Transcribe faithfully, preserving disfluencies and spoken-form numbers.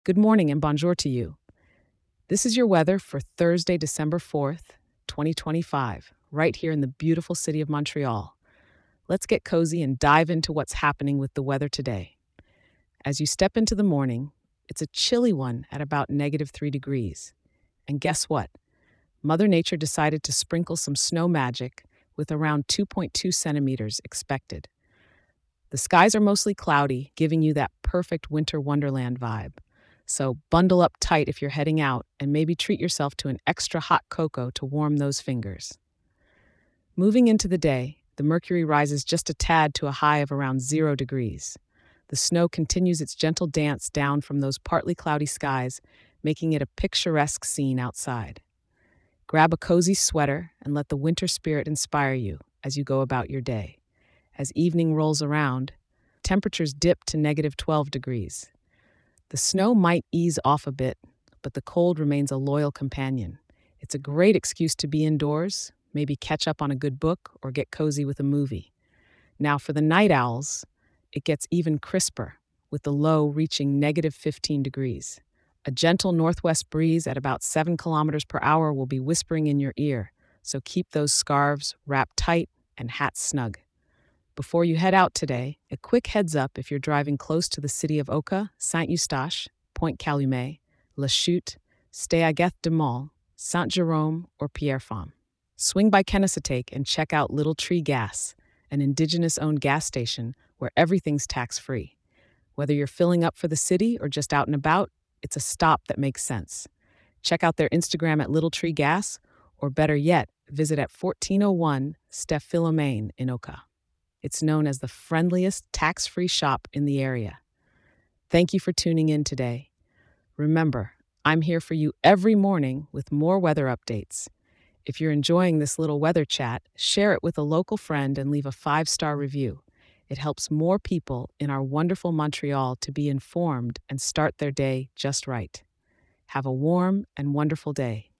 Good morning and bonjour to you. This is your weather for Thursday, December fourth, twenty twenty-five, right here in the beautiful city of Montreal. Let's get cozy and dive into what's happening with the weather today. As you step into the morning, it's a chilly one at about negative three degrees. And guess what? Mother Nature decided to sprinkle some snow magic with around two point two centimeters expected. The skies are mostly cloudy, giving you that perfect winter wonderland vibe. So bundle up tight if you're heading out and maybe treat yourself to an extra hot cocoa to warm those fingers. Moving into the day, the mercury rises just a tad to a high of around zero degrees. The snow continues its gentle dance down from those partly cloudy skies, making it a picturesque scene outside. Grab a cozy sweater and let the winter spirit inspire you as you go about your day. As evening rolls around, temperatures dip to negative twelve degrees. The snow might ease off a bit, but the cold remains a loyal companion. It's a great excuse to be indoors, maybe catch up on a good book or get cozy with a movie. Now, for the night owls, it gets even crisper, with the low reaching negative fifteen degrees. A gentle northwest breeze at about seven kilometers per hour will be whispering in your ear, so keep those scarves wrapped tight and hats snug. Before you head out today, a quick heads up if you're driving close to the city of Oka, Saint-Eustache, Pointe-Calumet, La Chute, Stay-Agathe-de-Mont, Saint-Jérôme, or Pierrefonds. Swing by Kennesatake and check out Little Tree Gas, an indigenous-owned gas station where everything's tax-free. Whether you're filling up for the city or just out and about, it's a stop that makes sense. Check out their Instagram at Little Tree Gas, or better yet, visit at fourteen oh one Steph Philomene in Oka. It's known as the friendliest tax-free shop in the area. Thank you for tuning in today. Remember, I'm here for you every morning with more weather updates. If you're enjoying this little weather chat, share it with a local friend and leave a five-star review. It helps more people in our wonderful Montreal to be informed and start their day just right. Have a warm and wonderful day.